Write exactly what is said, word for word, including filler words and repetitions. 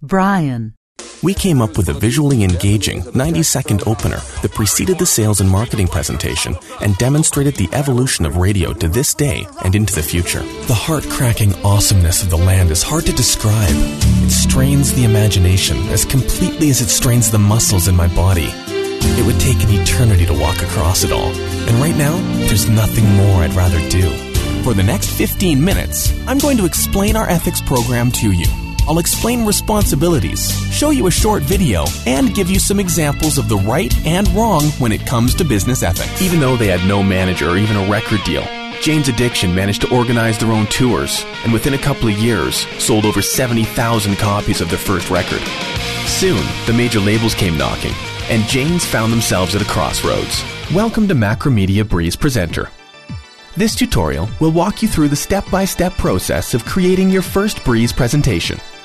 Brian. We came up with a visually engaging ninety-second opener that preceded the sales and marketing presentation and demonstrated the evolution of radio to this day and into the future. The heart-cracking awesomeness of the land is hard to describe. It strains the imagination as completely as it strains the muscles in my body. It would take an eternity to walk across it all. And right now, there's nothing more I'd rather do. For the next fifteen minutes, I'm going to explain our ethics program to you. I'll explain responsibilities, show you a short video, and give you some examples of the right and wrong when it comes to business ethics. Even though they had no manager or even a record deal, Jane's Addiction managed to organize their own tours, and within a couple of years, sold over seventy thousand copies of their first record. Soon, the major labels came knocking, and Jane's found themselves at a crossroads. Welcome to Macromedia Breeze Presenter. This tutorial will walk you through the step-by-step process of creating your first Breeze presentation.